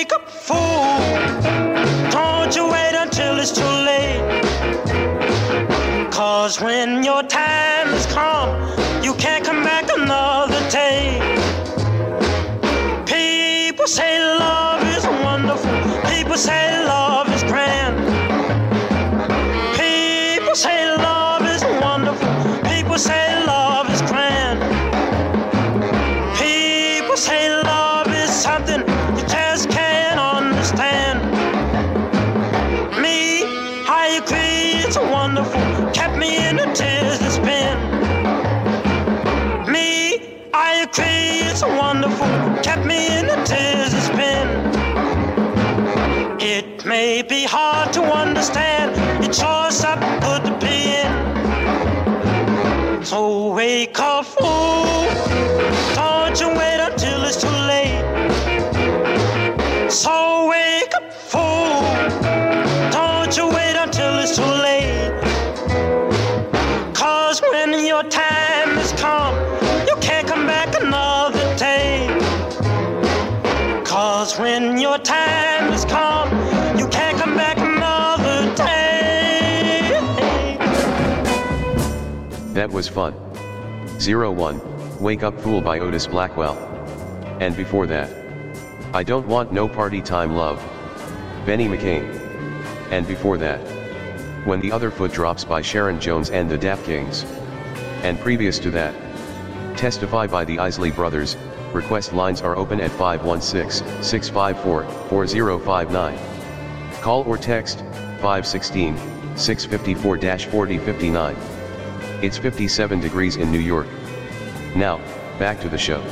wake up, fool. Don't you wait until it's too late. 'Cause when your time has come, you can't come back another day. People say love is wonderful. People say love is grand. People say love is wonderful. People say love is grand. People say love is something you just can't understand. Me, I agree, it's wonderful. Kept me in the tears that spin. Me, I agree, it's wonderful. Kept me in the tears that spin. It may be hard to understand. It's sure something good to be in. So wake up, fool. Don't you wait until it's too late. So wake up, fool. Don't you wait until it's too late. 'Cause when your time has come, you can't come back another day. 'Cause when your time has come, you can't come back another day. That was fun. 01, Wake Up Fool by Otis Blackwell. And before that, I Don't Want No Party Time Love, Benny McCain. And before that, When the Other Foot Drops by Sharon Jones and the Dap Kings. And previous to that, Testify by the Isley Brothers. Request lines are open at 516-654-4059. Call or text 516-654-4059. It's 57 degrees in New York. Now, back to the show.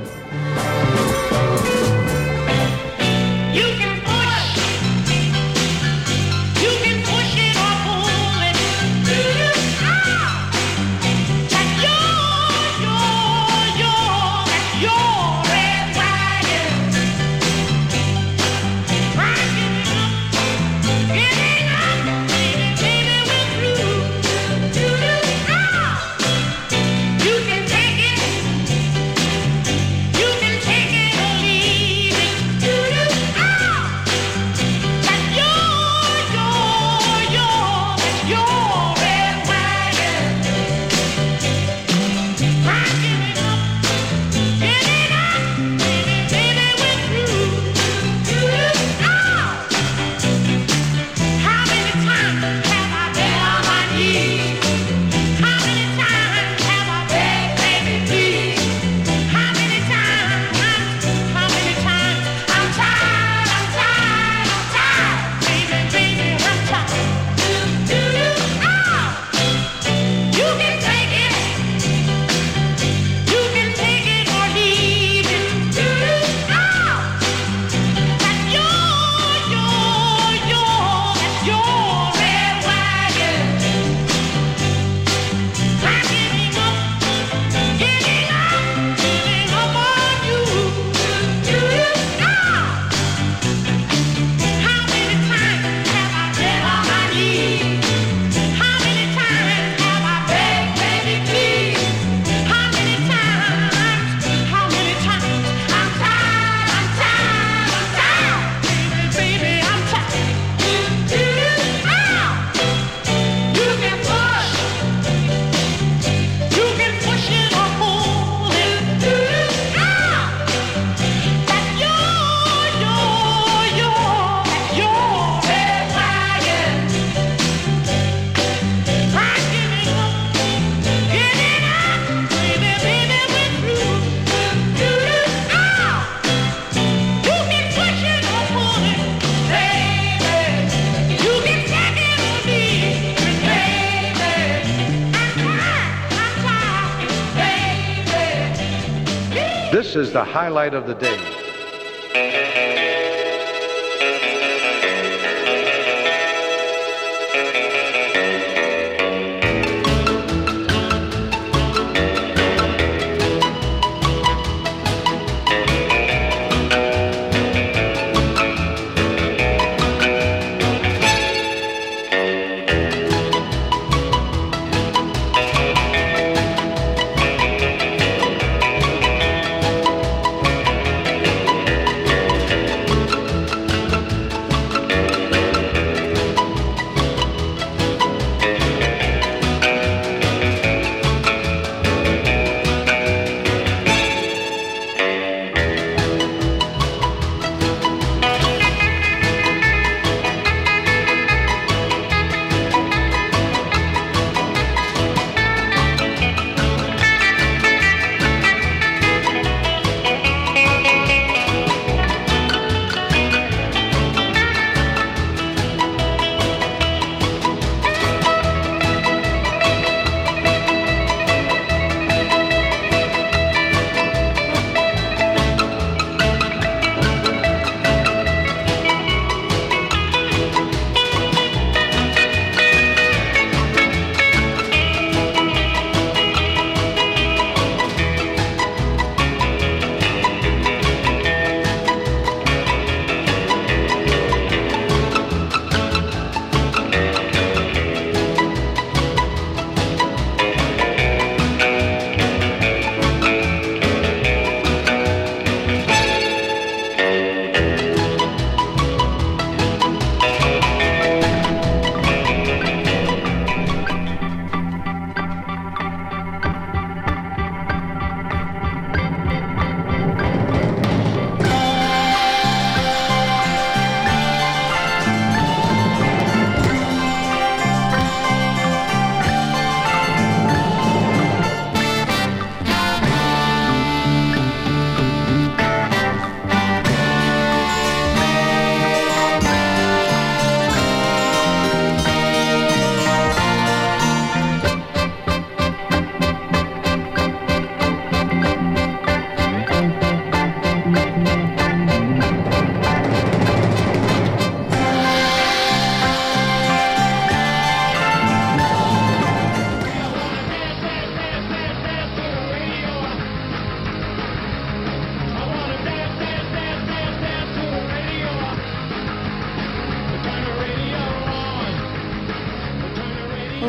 This is the highlight of the day.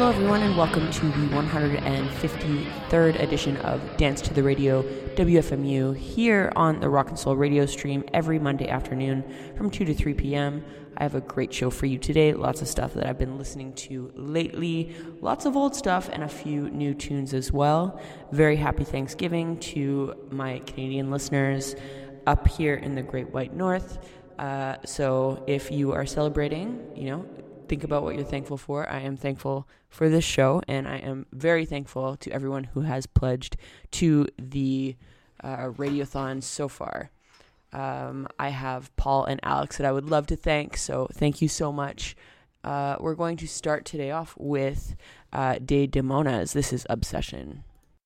Hello, everyone, and welcome to the 153rd edition of Dance to the Radio, WFMU, here on the Rock and Soul radio stream every Monday afternoon from 2 to 3 p.m. I have a great show for you today, lots of stuff that I've been listening to lately, lots of old stuff, and a few new tunes as well. Very happy Thanksgiving to my Canadian listeners up here in the Great White North. So if you are celebrating, think about what you're thankful for. I am thankful for this show, and I am very thankful to everyone who has pledged to the Radiothon so far. I have Paul and Alex that I would love to thank, so thank you so much. We're going to start today off with De Demonas. This is Obsession.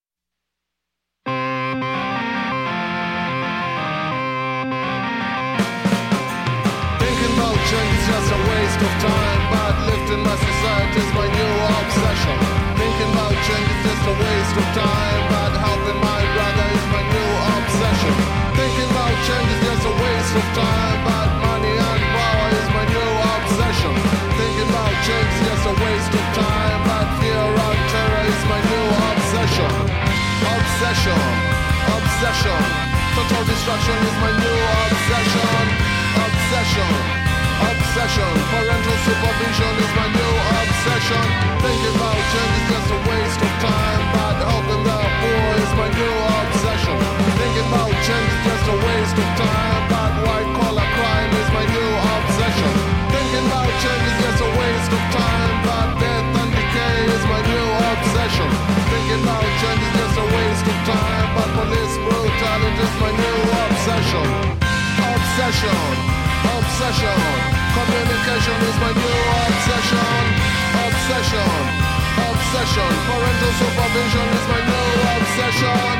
Thinking about change is just a waste of time, but lifting my society is my new obsession. Thinking about change is just a waste of time, but helping my brother is my new obsession. Thinking about change is just a waste of time, but money and power is my new obsession. Thinking about change is just a waste of time, but fear and terror is my new obsession. Obsession, obsession. Total destruction is my new obsession. Obsession, obsession. Parental supervision is my new obsession. Thinking about change is just a waste of time, but helping the poor is my new obsession. Thinking about change is just a waste of time, but white collar crime is my new obsession. Thinking about change is just a waste of time, but death and decay is my new obsession. Thinking about change is just a waste of time, but police brutality is my new obsession. Obsession, obsession. Communication is my new obsession. Obsession, obsession. Parental supervision is my new obsession.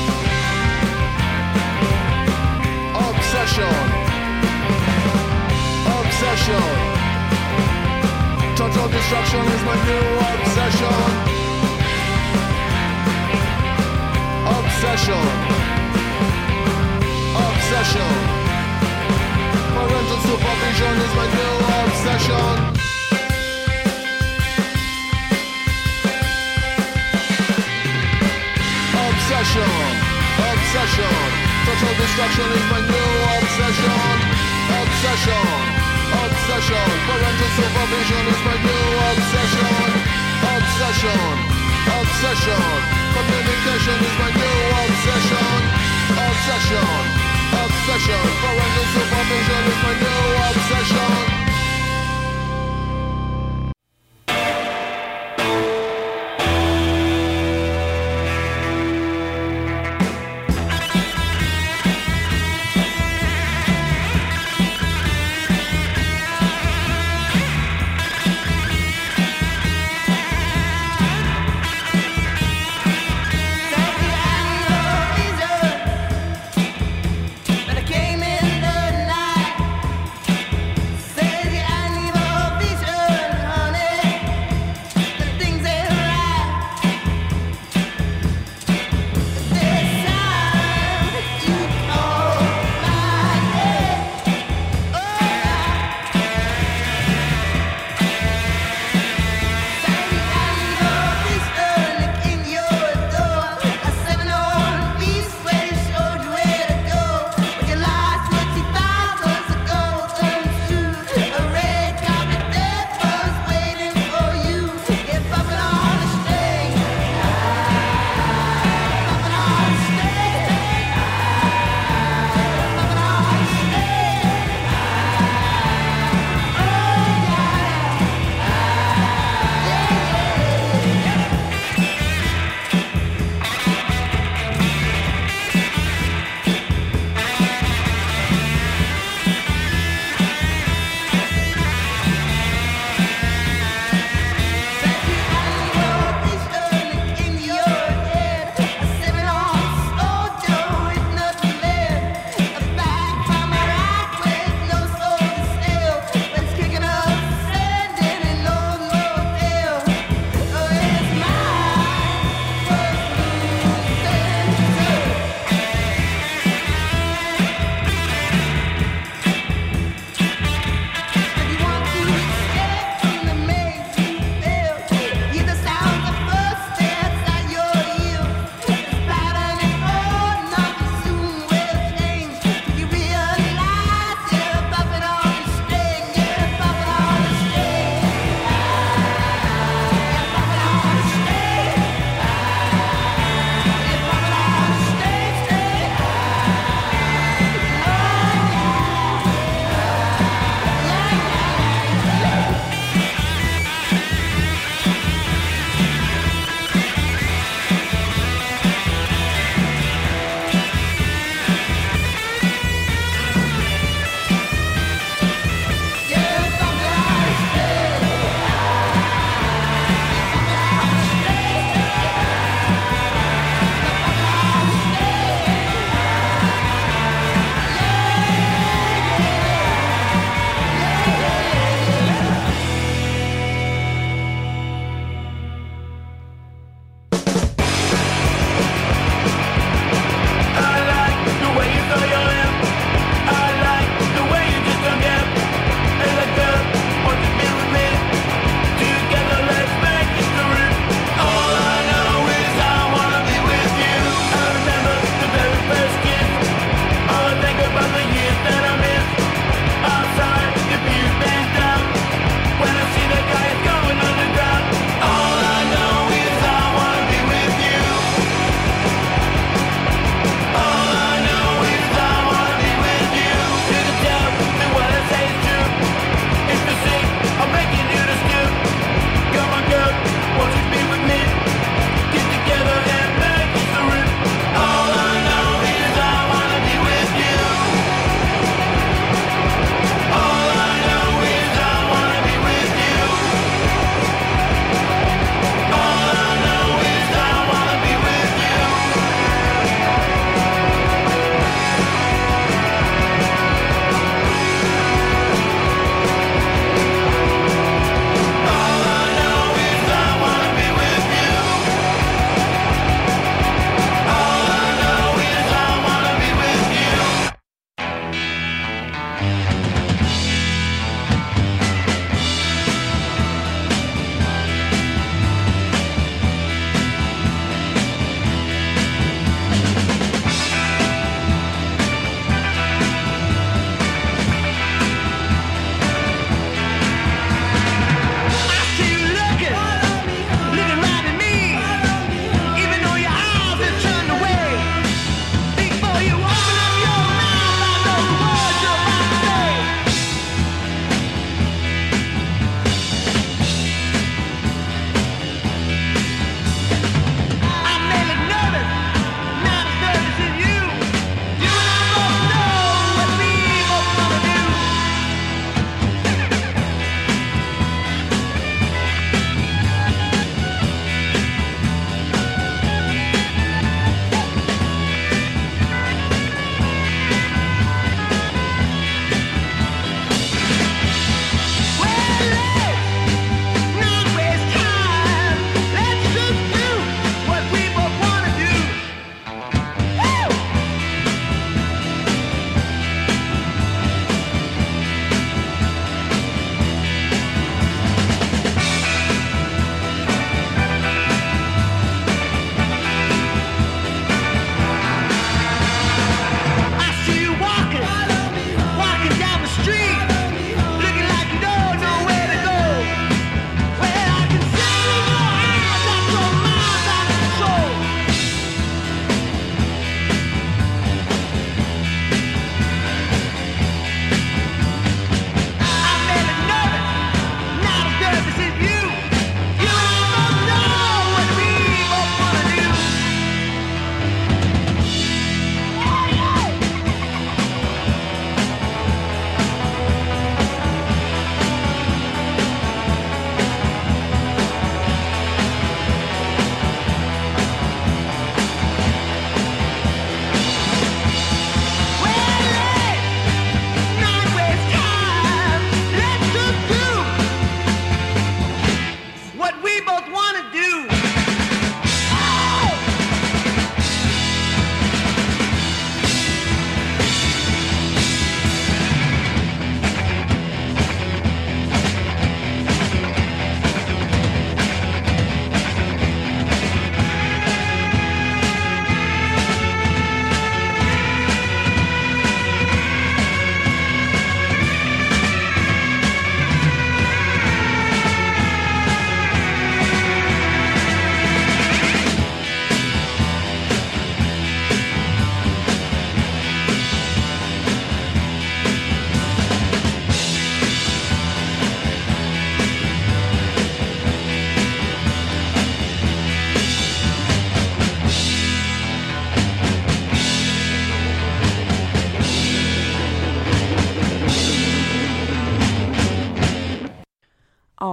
Obsession, obsession. Total destruction is my new obsession. Obsession, obsession. Parental supervision is my new obsession. Obsession, obsession. Total destruction is my new obsession. Obsession, obsession. Parental supervision is my new obsession. Obsession, obsession. Communication is my new obsession. Obsession, obsession. Parental supervision is my new obsession.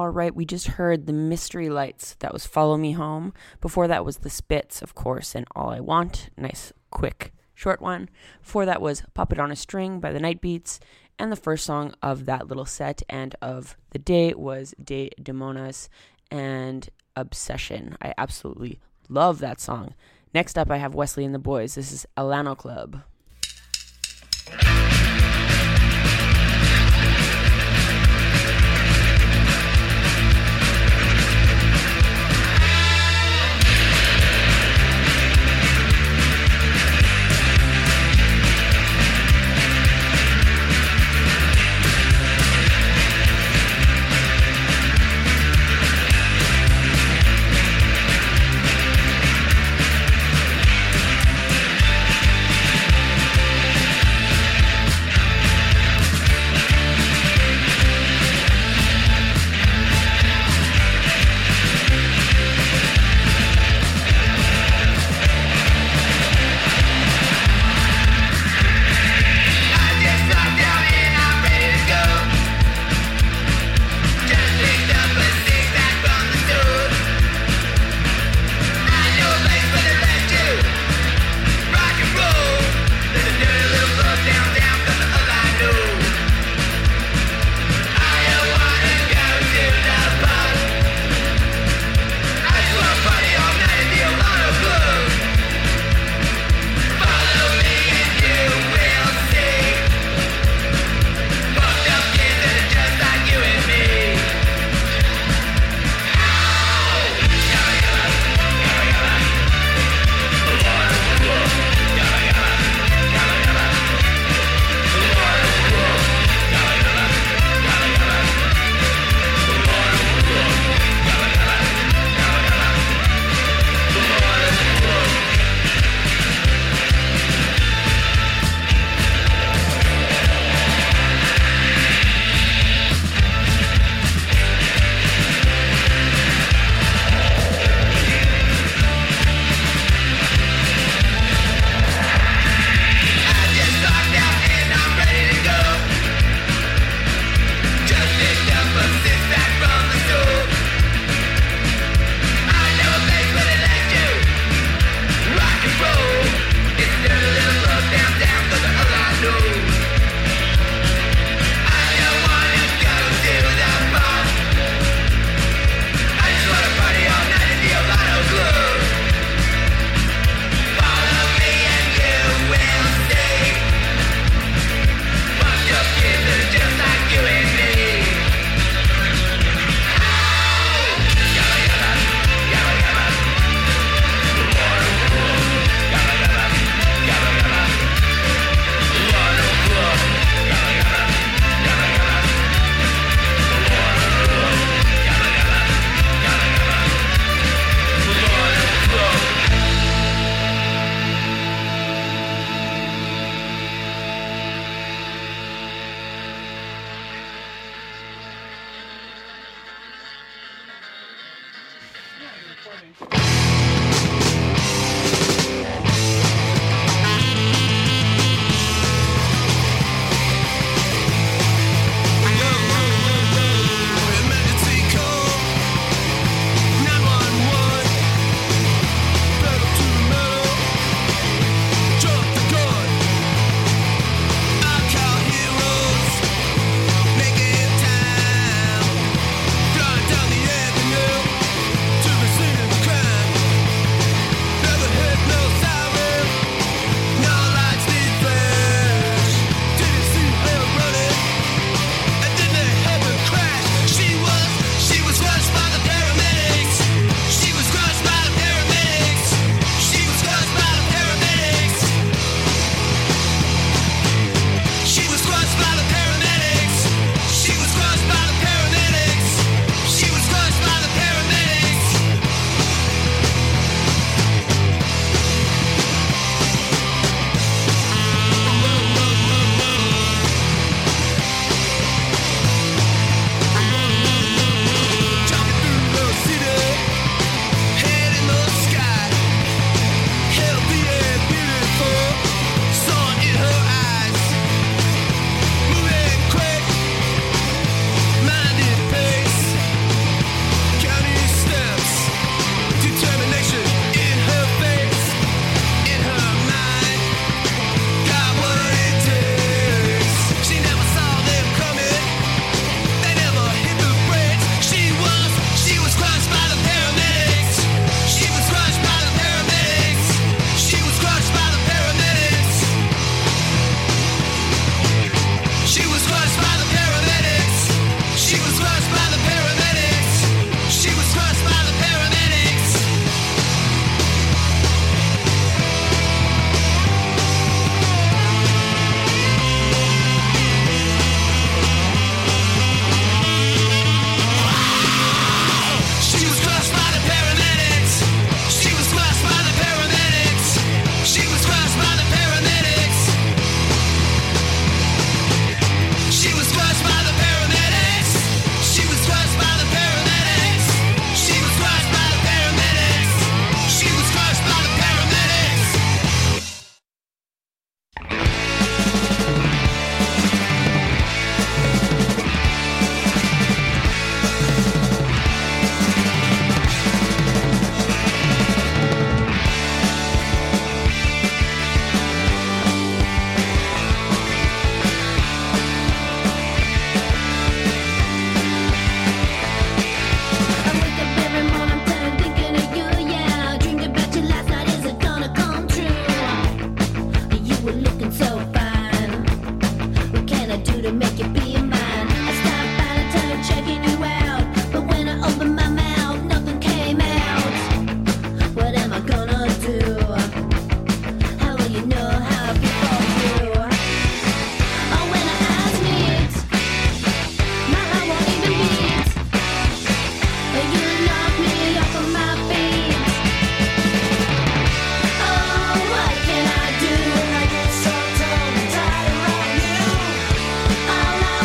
All right, we just heard the Mystery Lights. That was Follow Me Home. Before that was the Spits, of course, and All I Want. Nice, quick, short one. Before that was Pop It On a String by the Night Beats. And the first song of that little set and of the day was De Demonas and Obsession. I absolutely love that song. Next up, I have Wesley and the Boys. This is Alano Club. All I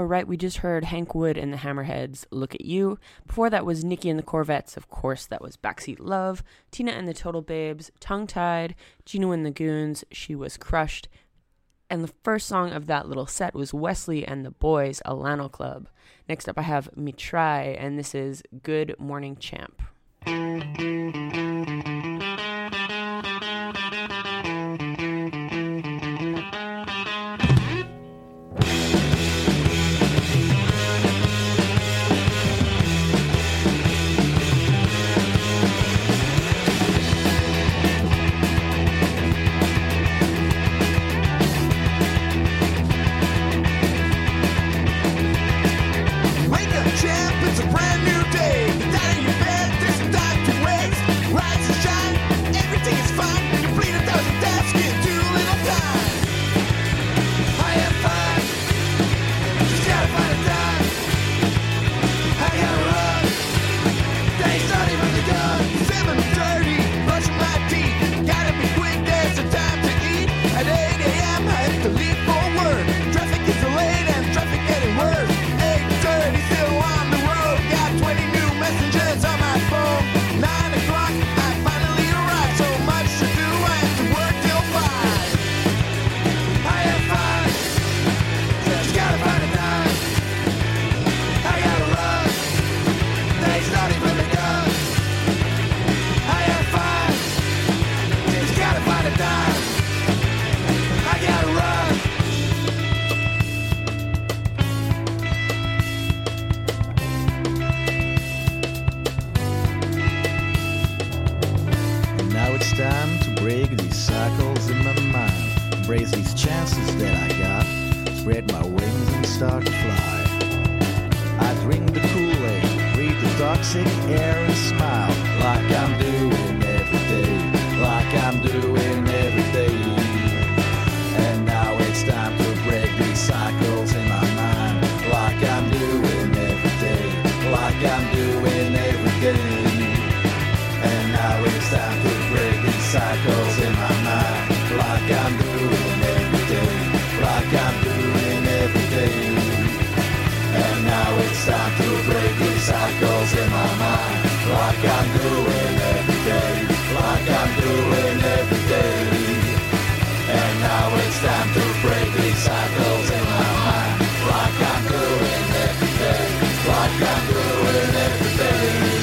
right, we just heard Hank Wood and the Hammerheads, Look at You. Before that was Nikki and the Corvettes, of course, that was Backseat Love. Tina and the Total Babes, Tongue Tied. Gino and the Goons, She Was Crushed. And the first song of that little set was Wesley and the Boys, Alano Club. Next up I have Mitrai, and this is Good Morning Champ. It's a brand new day. Get out of your bed, there's no time to waste. Rise and shine, everything is fine. You bleed 1,000 deaths, get too little time. I am fine, just gotta find a time. I gotta run, day's not even begun. 7:30, brushing my teeth. Gotta be quick, there's no time to eat. At 8 a.m. I have to leave for work. Traffic is delayed and traffic getting worse. 8:30, still on the road. Got 20 new messages on my phone. 9 o'clock, I finally arrived. So much to do, I have to work till 5. I am fine, just gotta find a dime. I gotta run, day's not even begun. I am fine, just gotta find a dime. I gotta run. And now it's time to break these cycles in my mind. Embrace these chances that I got. Spread my wings and start to fly. I drink the Kool-Aid, breathe the toxic air and smile. Like I'm doing every day. Like I'm doing every day. And now it's time to break these cycles in my mind. Like I'm doing every day. Like I'm doing every day. And now it's time to break these cycles in my mind. Like I'm doing every day. Like I'm doing every day. And now it's time to break these cycles in my mind. Like I'm doing every day. Like I'm doing every day. And now it's time to break these cycles in my mind. Like I'm doing every day. Like I'm doing every day.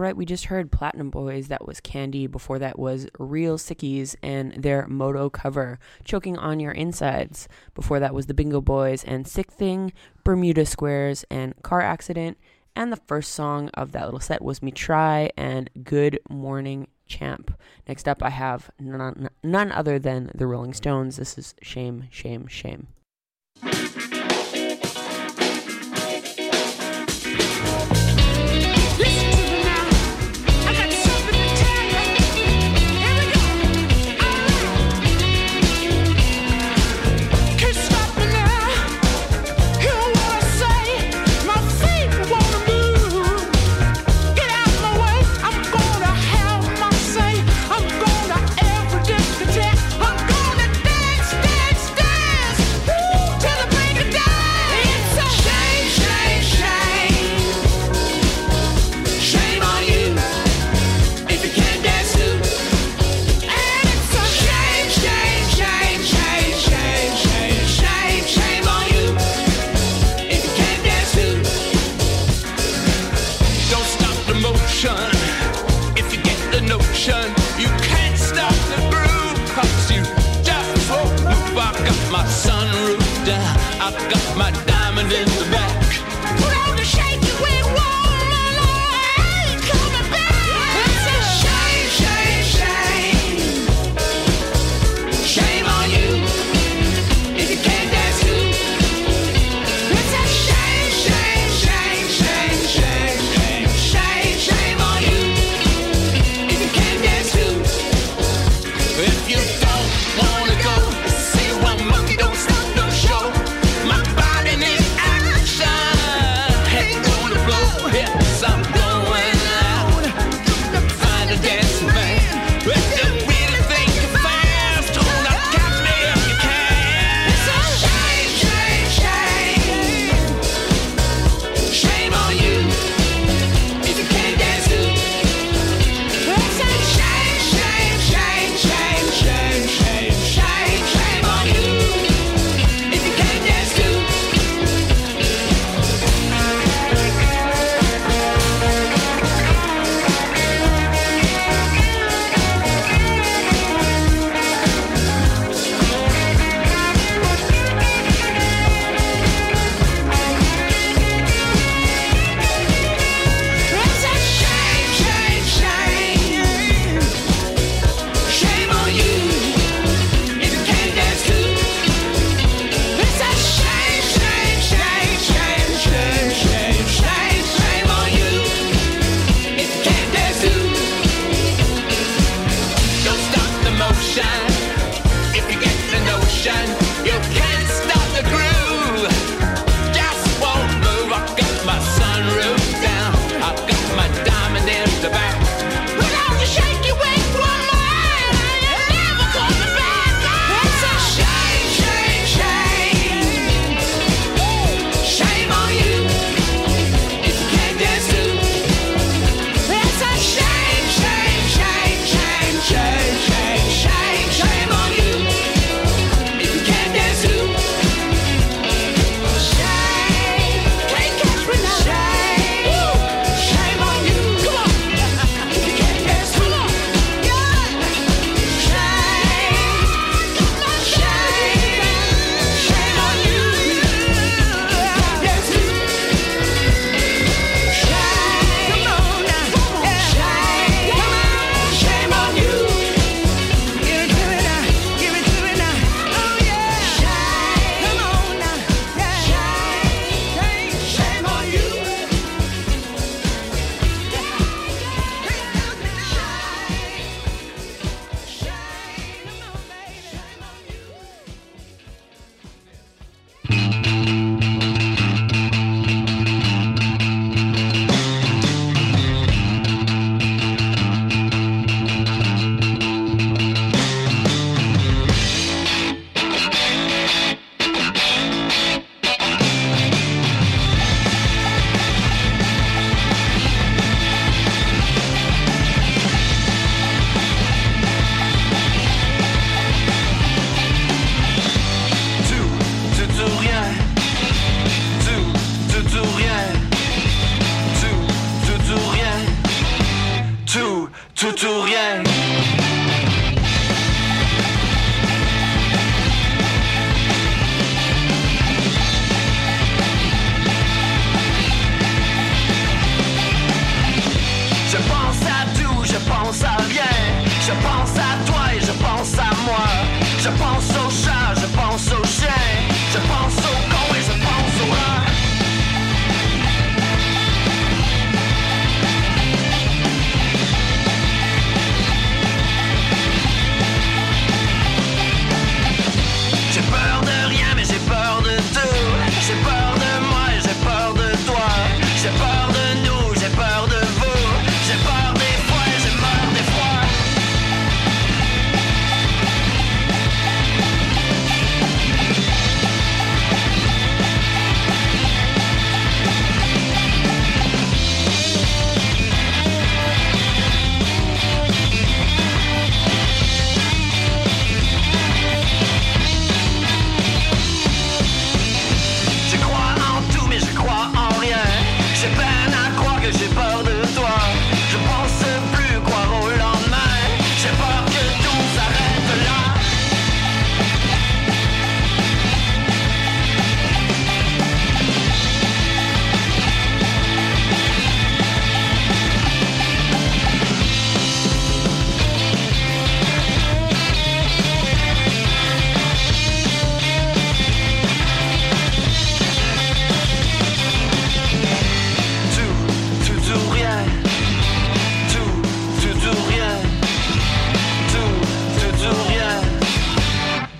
right, we just heard Platinum Boys. That was Candy. Before that was Real Sickies and their Moto cover, Choking on Your Insides. Before that was the Bingo Boys and Sick Thing, Bermuda Squares, and Car Accident. And the first song of that little set was Me Try and Good Morning Champ. Next up, I have none other than the Rolling Stones. This is Shame, Shame, Shame.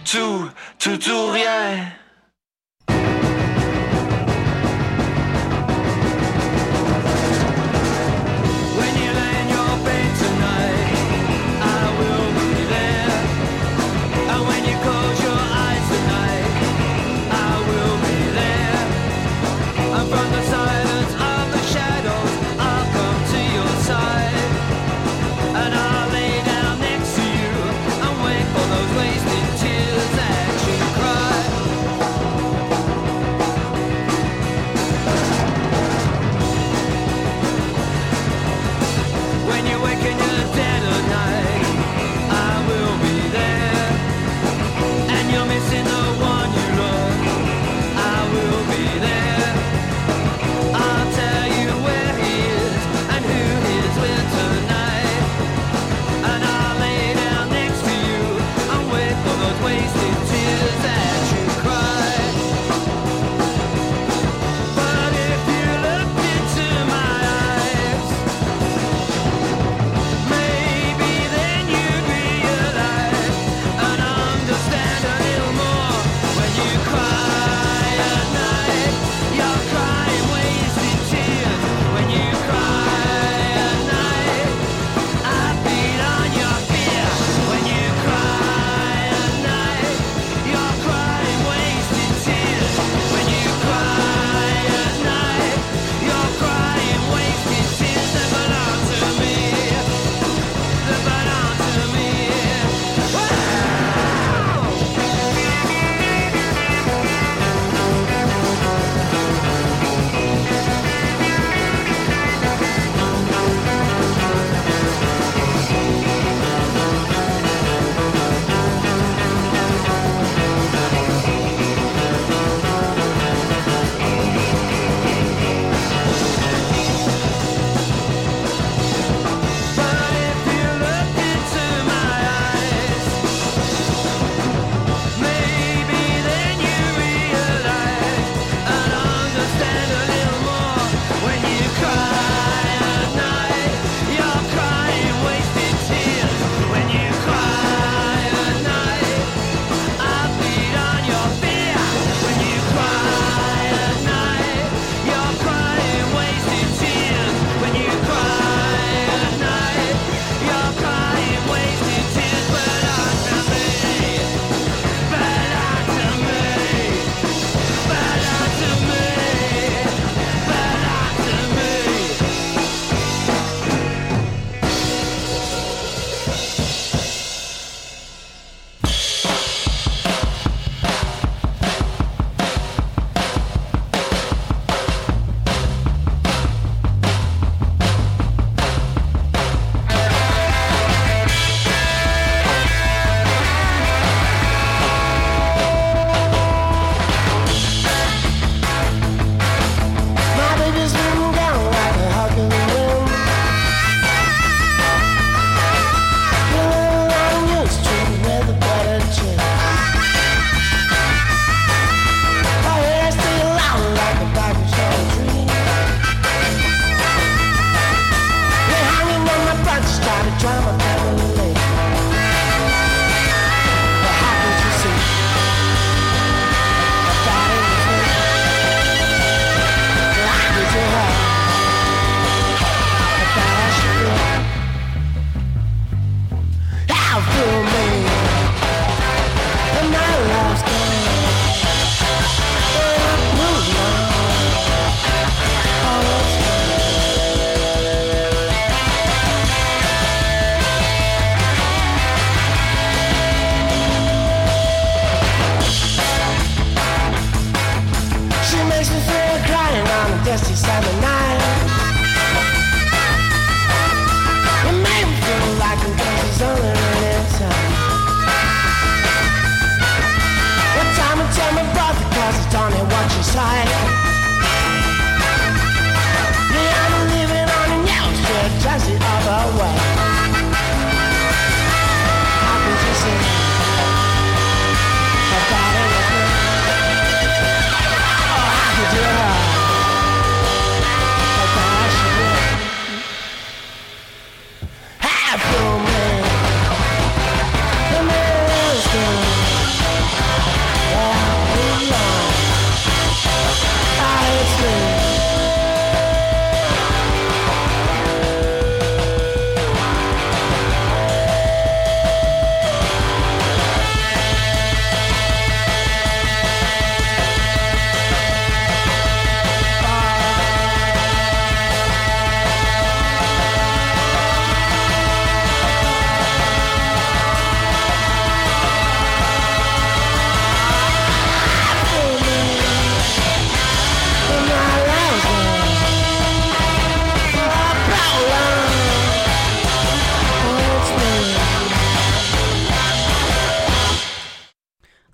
tout ou rien.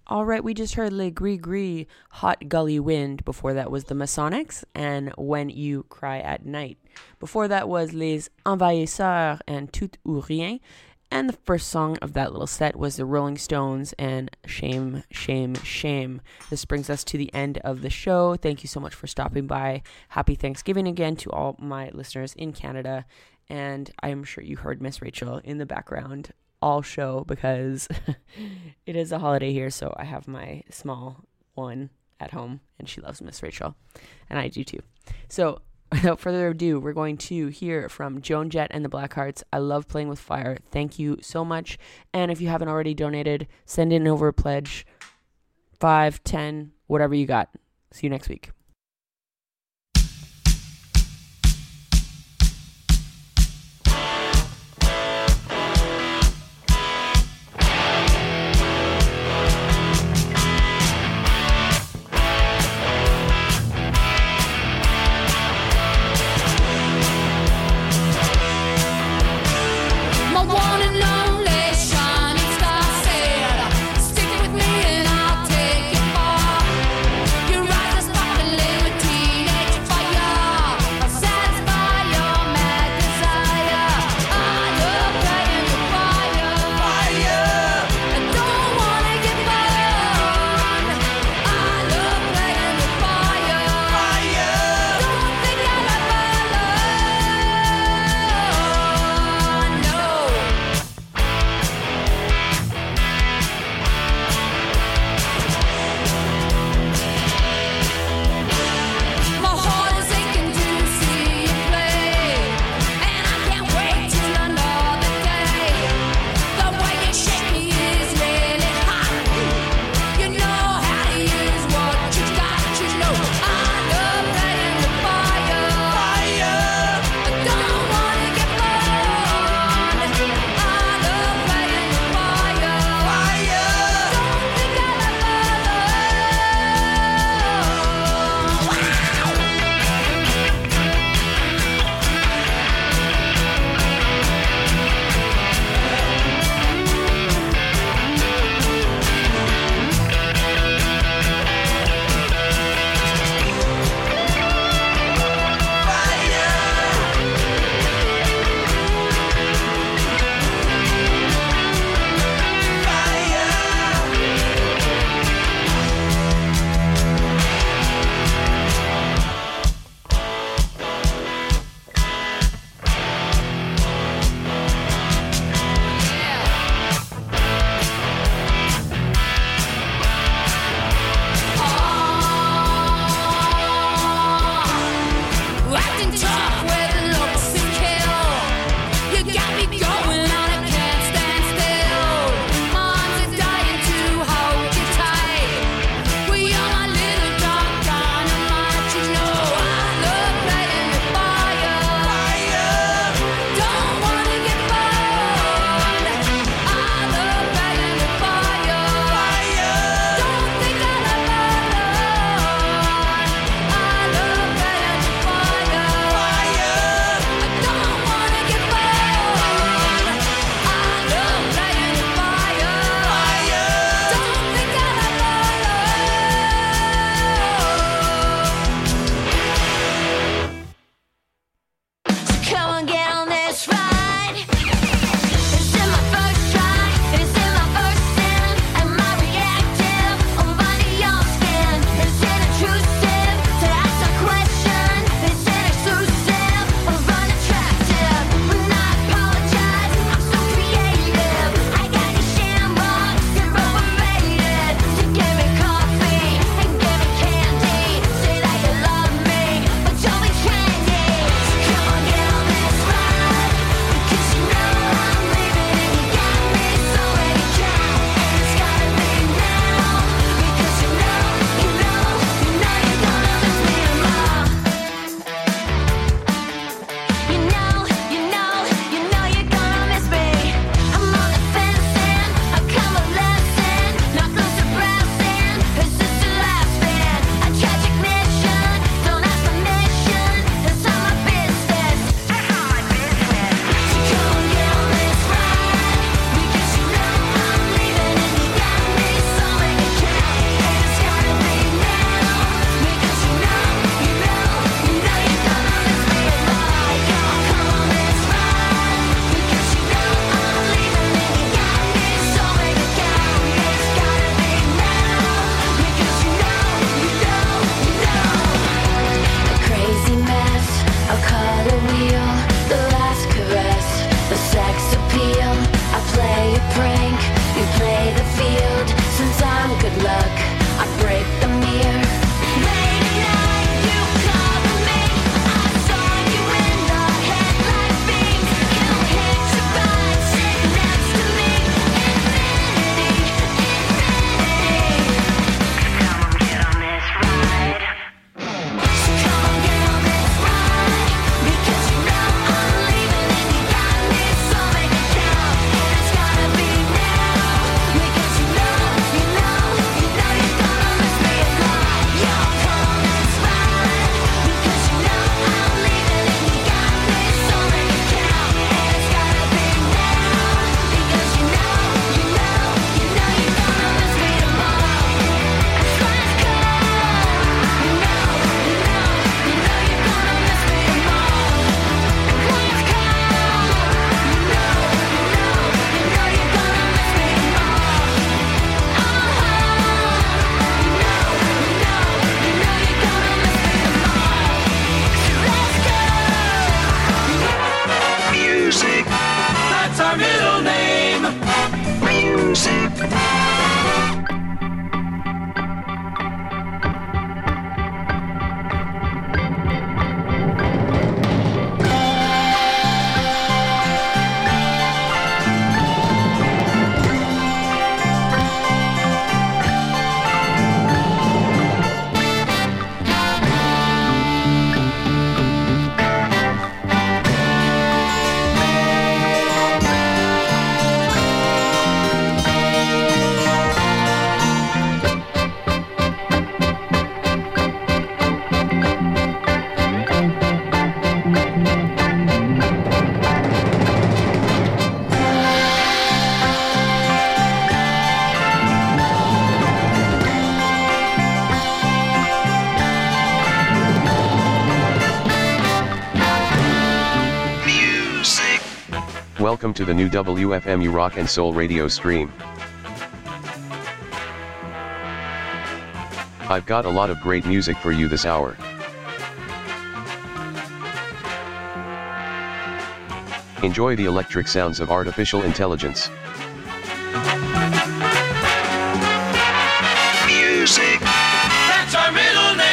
All right, we just heard Le Gris Gris, Hot Gully Wind. Before that was the Masonics and When You Cry at Night. Before that was Les Envahisseurs and Tout ou Rien. And the first song of that little set was the Rolling Stones and Shame, Shame, Shame. This brings us to the end of the show. Thank you so much for stopping by. Happy Thanksgiving again to all my listeners in Canada. And I am sure you heard Miss Rachel in the background all show because it is a holiday here, so I have my small one at home and she loves Miss Rachel and I do too. So without further ado, we're going to hear from Joan Jett and the Blackhearts. I love playing with fire. Thank you so much. And if you haven't already donated, send in over a pledge, 5, 10, whatever you got. See you next week. Stick with me and I'll take you far. Your eyes are sparkling Welcome to the new WFMU Rock and Soul radio stream. I've got a lot of great music for you this hour. Enjoy the electric sounds of artificial intelligence. Music. That's our middle name.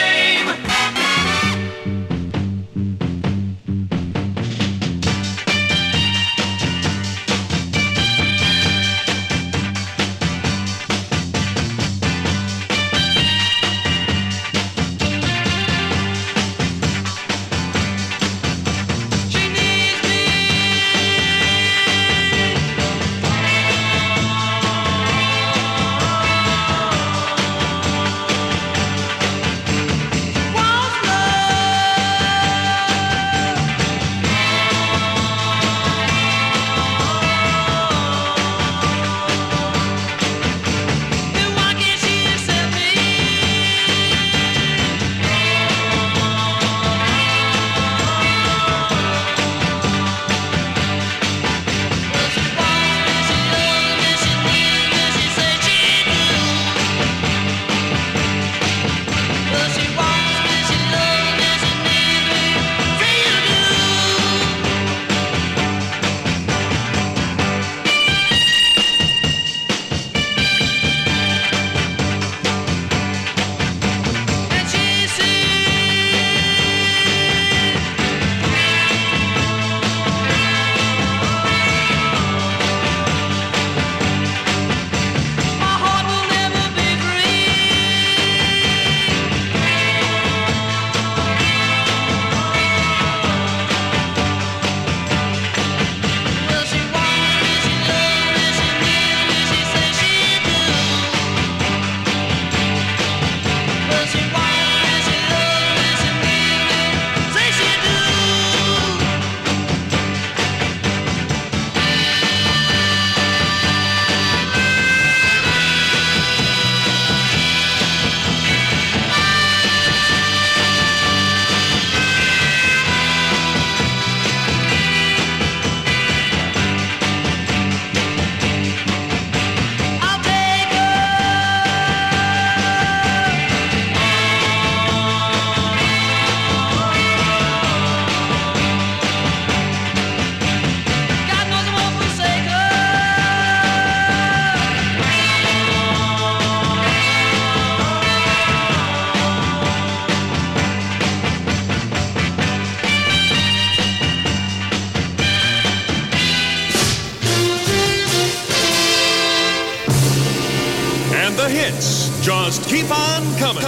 Just keep on coming.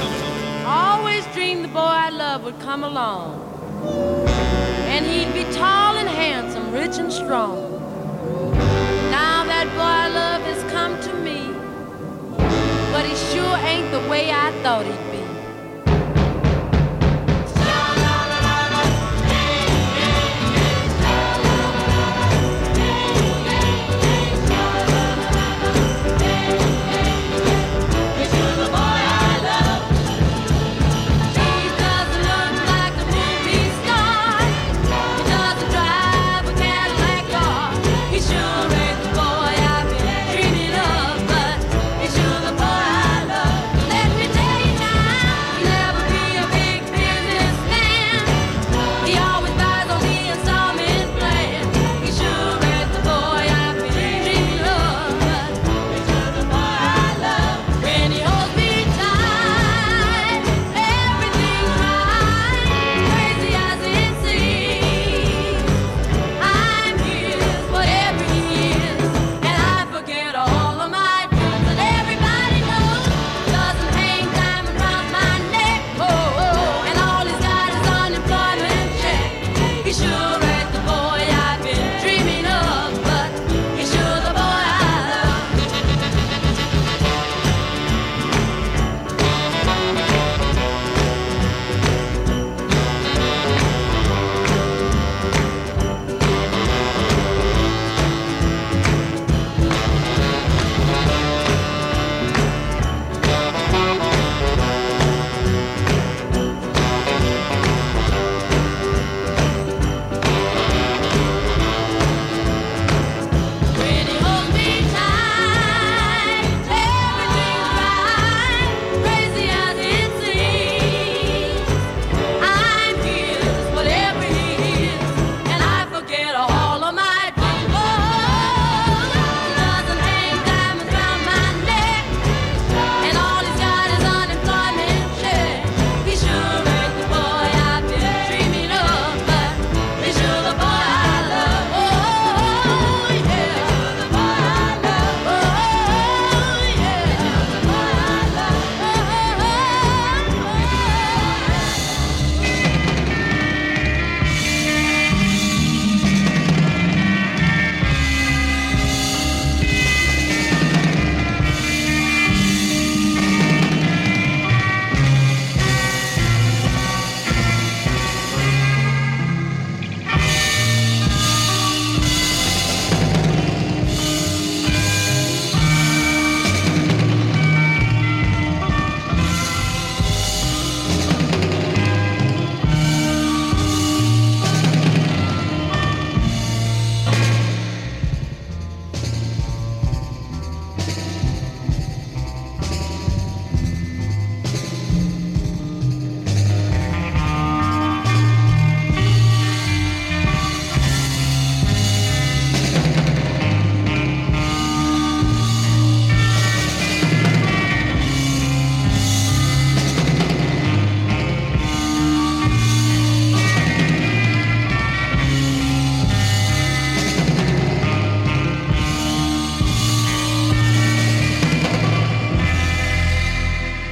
Always dreamed the boy I love would come along, and he'd be tall and handsome, rich and strong. Now that boy I love has come to me, but he sure ain't the way I thought he'd be.